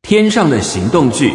天上的行动剧。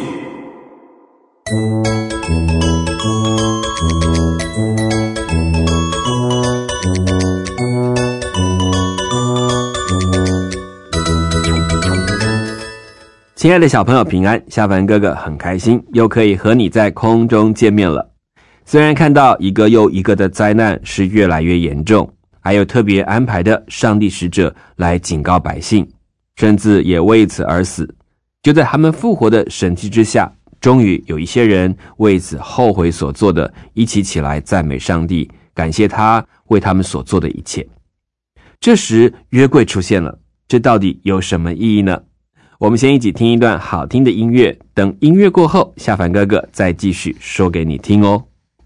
亲爱的小朋友平安，夏凡哥哥很开心又可以和你在空中见面了。虽然看到一个又一个的灾难是越来越严重，还有特别安排的上帝使者来警告百姓，甚至也为此而死，就在他们复活的神迹之下，终于有一些人为此后悔所做的，一起起来赞美上帝，感谢他为他们所做的一切。这时约柜出现了，这到底有什么意义呢？我们先一起听一段好听的音乐，等音乐过后，夏凡哥哥再继续说给你听哦。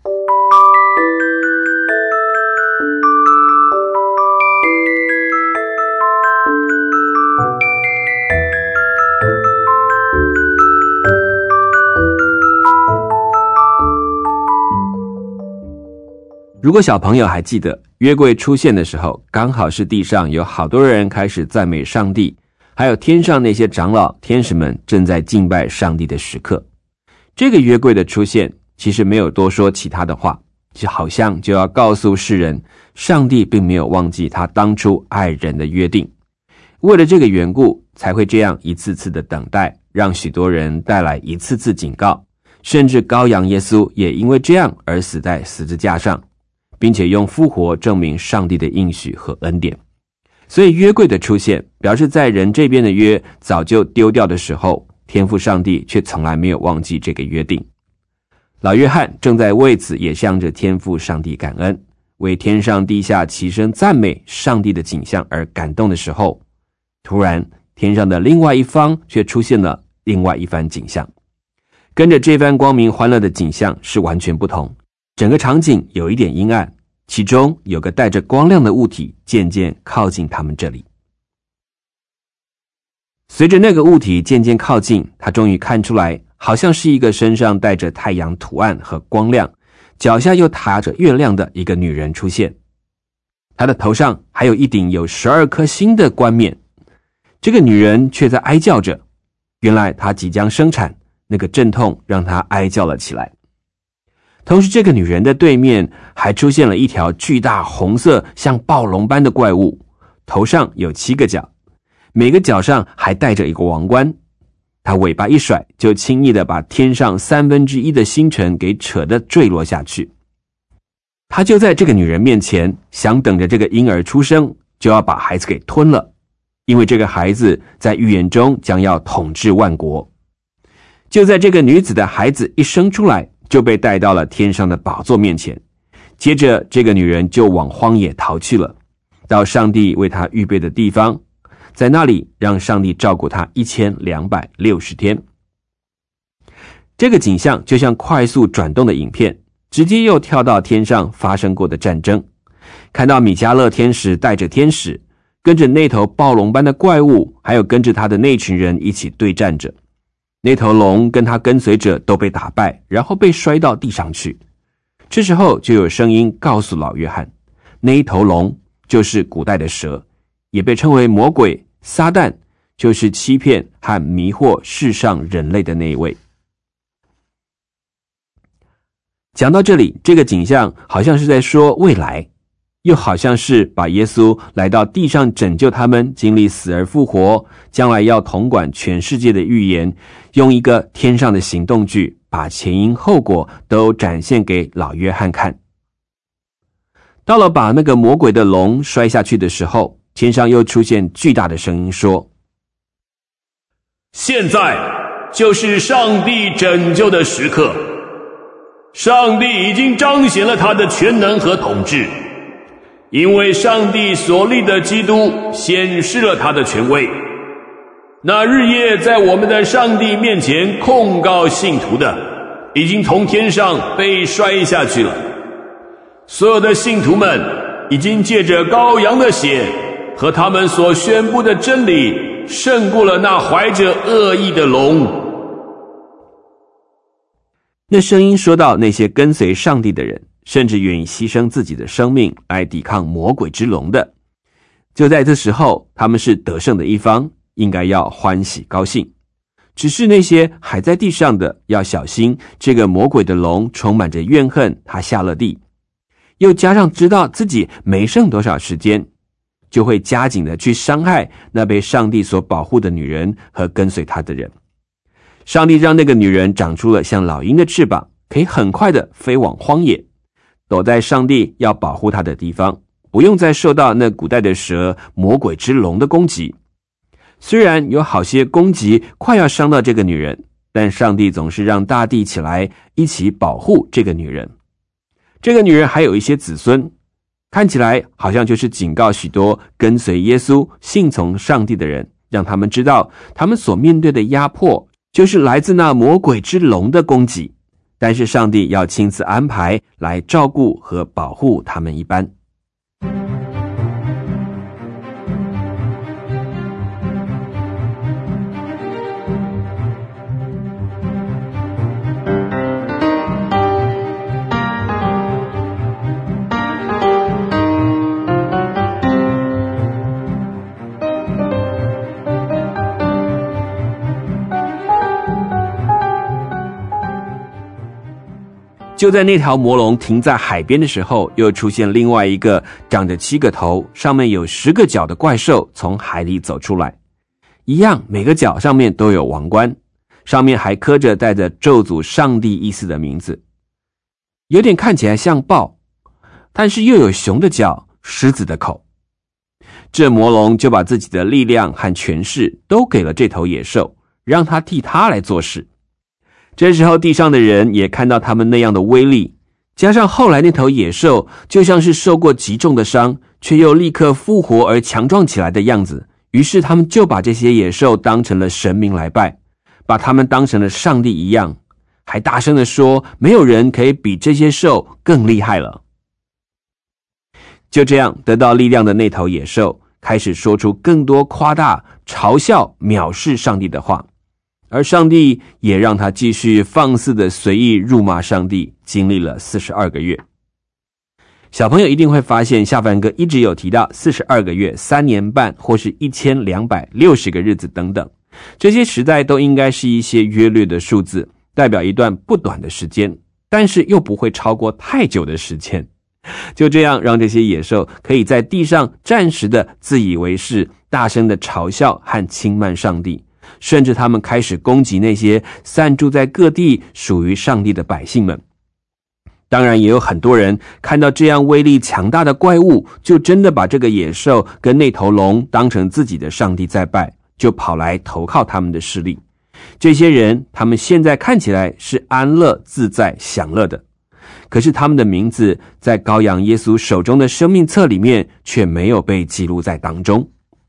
如果小朋友还记得，约柜出现的时候，刚好是地上有好多人开始赞美上帝，还有天上那些长老天使们正在敬拜上帝的时刻。这个约柜的出现其实没有多说其他的话，就好像就要告诉世人，上帝并没有忘记他当初爱人的约定。为了这个缘故，才会这样一次次的等待，让许多人带来一次次警告，甚至羔羊耶稣也因为这样而死在十字架上，并且用复活证明上帝的应许和恩典。所以约柜的出现表示在人这边的约早就丢掉的时候，天父上帝却从来没有忘记这个约定。老约翰正在为此也向着天父上帝感恩，为天上地下齐声赞美上帝的景象而感动的时候，突然天上的另外一方却出现了另外一番景象，跟着这番光明欢乐的景象是完全不同。整个场景有一点阴暗，其中有个带着光亮的物体渐渐靠近他们这里。随着那个物体渐渐靠近，他终于看出来，好像是一个身上带着太阳图案和光亮，脚下又踏着月亮的一个女人出现。她的头上还有一顶有12颗星的冠冕。这个女人却在哀叫着，原来她即将生产，那个阵痛让她哀叫了起来。同时这个女人的对面还出现了一条巨大红色像暴龙般的怪物，头上有7个角，每个角上还戴着一个王冠。她尾巴一甩，就轻易地把天上1/3的星辰给扯得坠落下去。她就在这个女人面前，想等着这个婴儿出生，就要把孩子给吞了，因为这个孩子在预言中将要统治万国。就在这个女子的孩子一生出来，就被带到了天上的宝座面前。接着这个女人就往荒野逃去了，到上帝为她预备的地方，在那里让上帝照顾她1260天。这个景象就像快速转动的影片，直接又跳到天上发生过的战争，看到米迦勒天使带着天使，跟着那头暴龙般的怪物，还有跟着他的那群人一起对战着。那头龙跟他跟随者都被打败，然后被摔到地上去。这时候就有声音告诉老约翰，那一头龙就是古代的蛇，也被称为魔鬼撒旦，就是欺骗和迷惑世上人类的那一位。讲到这里，这个景象好像是在说未来，又好像是把耶稣来到地上拯救他们，经历死而复活，将来要统管全世界的预言，用一个天上的行动剧，把前因后果都展现给老约翰看。到了把那个魔鬼的龙摔下去的时候，天上又出现巨大的声音说， 现在就是上帝拯救的时刻，上帝已经彰显了他的全能和统治，因为上帝所立的基督显示了他的权威。那日夜在我们的上帝面前控告信徒的，已经从天上被摔下去了。所有的信徒们已经借着羔羊的血和他们所宣布的真理，胜过了那怀着恶意的龙。 那声音说到那些跟随上帝的人，甚至愿意牺牲自己的生命来抵抗魔鬼之龙的，就在这时候，他们是得胜的一方，应该要欢喜高兴。 只是那些还在地上的要小心，这个魔鬼的龙充满着怨恨，他下了地，又加上知道自己没剩多少时间，就会加紧的去伤害那被上帝所保护的女人和跟随他的人。上帝让那个女人长出了像老鹰的翅膀，可以很快的飞往荒野，躲在上帝要保护她的地方，不用再受到那古代的蛇魔鬼之龙的攻击。虽然有好些攻击快要伤到这个女人，但上帝总是让大地起来一起保护这个女人。这个女人还有一些子孙，看起来好像就是警告许多跟随耶稣信从上帝的人，让他们知道他们所面对的压迫就是来自那魔鬼之龙的攻击，但是上帝要亲自安排来照顾和保护他们一般。就在那条魔龙停在海边的时候，又出现另外一个长着7个头，上面有10个角的怪兽从海里走出来，一样每个角上面都有王冠，上面还刻着带着咒诅上帝意思的名字，有点看起来像豹，但是又有熊的角，狮子的口。这魔龙就把自己的力量和权势都给了这头野兽，让他替他来做事。这时候地上的人也看到他们那样的威力，加上后来那头野兽就像是受过极重的伤，却又立刻复活而强壮起来的样子，于是他们就把这些野兽当成了神明来拜，把他们当成了上帝一样，还大声地说没有人可以比这些兽更厉害了。就这样得到力量的那头野兽开始说出更多夸大、嘲笑、藐视上帝的话，而上帝也让他继续放肆的随意辱骂上帝，经历了42个月。小朋友一定会发现下凡哥一直有提到42个月、3年半或是1260个日子等等，这些实在都应该是一些约略的数字，代表一段不短的时间，但是又不会超过太久的时间。就这样让这些野兽可以在地上暂时的自以为是，大声的嘲笑和轻慢上帝，甚至他们开始攻击那些散住在各地属于上帝的百姓们。当然也有很多人看到这样威力强大的怪物，就真的把这个野兽跟那头龙当成自己的上帝在拜，就跑来投靠他们的势力。这些人他们现在看起来是安乐自在享乐的，可是他们的名字在羔羊耶稣手中的生命册里面却没有被记录在当中。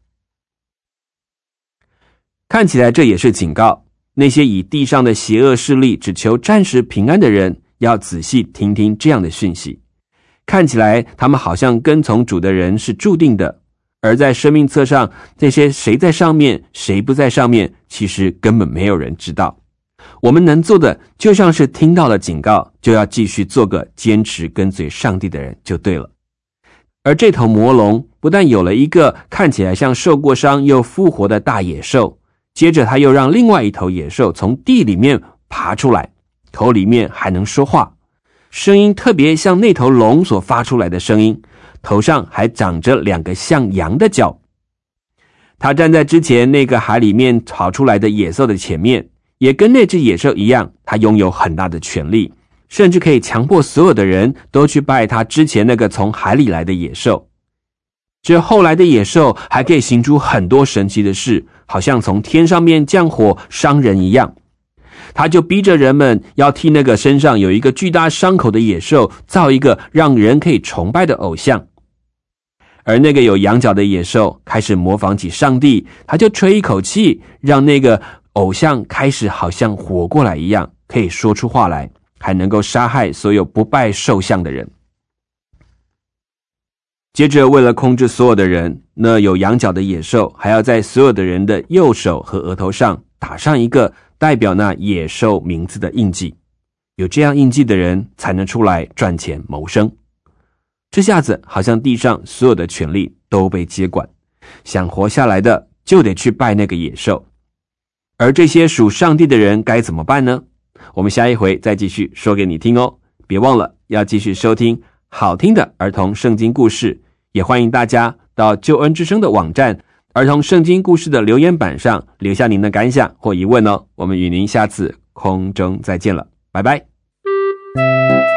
看起来这也是警告，那些以地上的邪恶势力只求暂时平安的人，要仔细听听这样的讯息。看起来他们好像跟从主的人是注定的，而在生命册上，这些谁在上面谁不在上面，其实根本没有人知道。我们能做的就像是听到了警告，就要继续做个坚持跟随上帝的人就对了。而这头魔龙不但有了一个看起来像受过伤又复活的大野兽，接着他又让另外一头野兽从地里面爬出来，口里面还能说话，声音特别像那头龙所发出来的声音，头上还长着2个像羊的角。他站在之前那个海里面跑出来的野兽的前面，也跟那只野兽一样，他拥有很大的权力，甚至可以强迫所有的人都去拜他之前那个从海里来的野兽。这后来的野兽还可以行出很多神奇的事，好像从天上面降火伤人一样。他就逼着人们要替那个身上有一个巨大伤口的野兽造一个让人可以崇拜的偶像。而那个有羊角的野兽开始模仿起上帝，他就吹一口气，让那个偶像开始好像活过来一样，可以说出话来，还能够杀害所有不拜兽像的人。接着为了控制所有的人，那有羊角的野兽还要在所有的人的右手和额头上打上一个代表那野兽名字的印记，有这样印记的人才能出来赚钱谋生。这下子好像地上所有的权力都被接管，想活下来的就得去拜那个野兽。 而这些属上帝的人该怎么办呢？我们下一回再继续说给你听哦。别忘了要继续收听好听的儿童圣经故事，也欢迎大家到救恩之声的网站儿童圣经故事的留言板上留下您的感想或疑问哦。我们与您下次空中再见了，拜拜。